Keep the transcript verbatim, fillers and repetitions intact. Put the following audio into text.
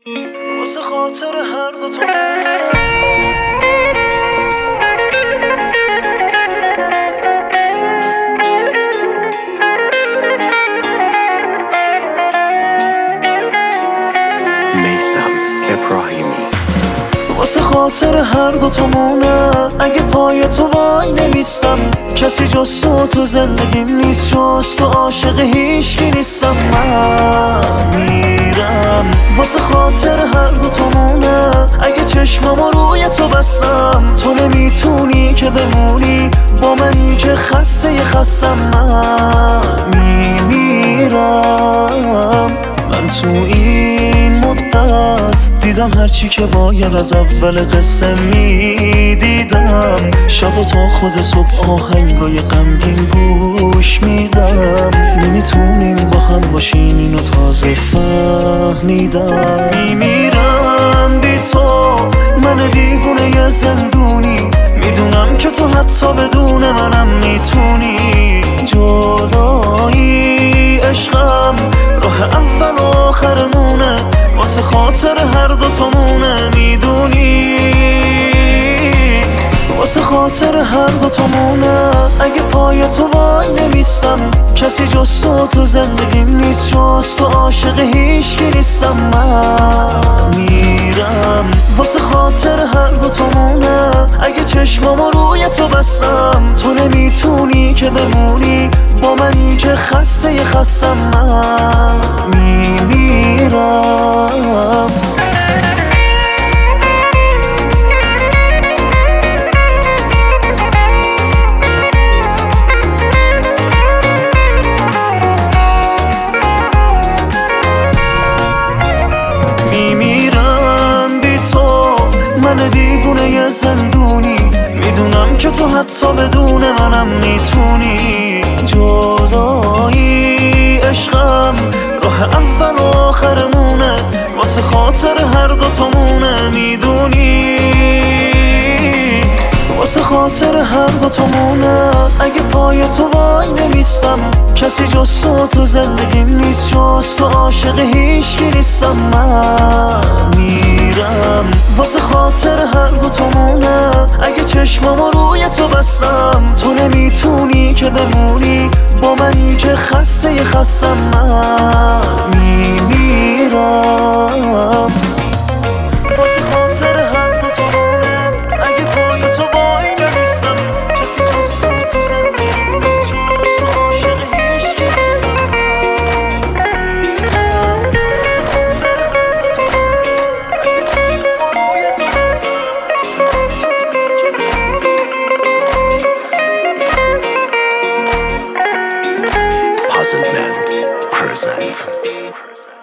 واسه خاطر هر دو تو میثم ابراهیمی. واسه خاطر هر دو تامونه اگه پای تو وای نمیستم، کسی جز تو تو زندگیم نیست، جز تو عاشق هیچکی نیستم. من میرم واسه خاطر هر دو تامونه اگه چشمامو روی تو بستم، تو نمیتونی که بمونی با منی که خسته خستم. من میمیرم. من تو این مدت دیدم هرچی که باید از اول قصه میدیدم، شب و تا خود صبح آهنگای غمگین گوش میدم. نمیتونیم با هم باشیم اینو تازه فهمیدم. میمیرم بی تو، من دیوونه زندونی، میدونم که تو حتی بدون منم میتونی. جدایی عشقم راه اول و آخرمونه، واسه خاطر هر دو تامونه میدونی. واسه خاطر هر دو تامونه اگه پای تو وای نمیستم، کسی جز تو تو زندگیم نیست، جز تو عاشق هیچکی نیستم. من میرم واسه خاطر هر دو تامونه اگه چشمامو روی تو بستم، تو نمیتونی که بمونی با منی که خسته خستم. من میمیرم. میمیرم بی تو، من دیوونه زندونی، میدونم که تو حتی بدون منم میتونی. جدایی عشقم راه اول و آخرمونه، واسه خاطر هر دو تامونه میدونی. واسه خاطر هر دو تامونه اگه پای تو وای نمیستم، کسی جز تو تو زندگیم نیست، جز تو عاشق هیچکی نیستم. من میرم واسه خاطر هر دو تامونه اگه چشمامو روی تو بستم، تو نمیتونی که بمونی با منی که خسته خستم. من میمیرم واسه خاطر هر دو تامونه اگه پای تو وای نمیستم، کسی جز تو تو زندگیم نیست، جز تو عاشق هیچکی نیستم. Puzzle Band present.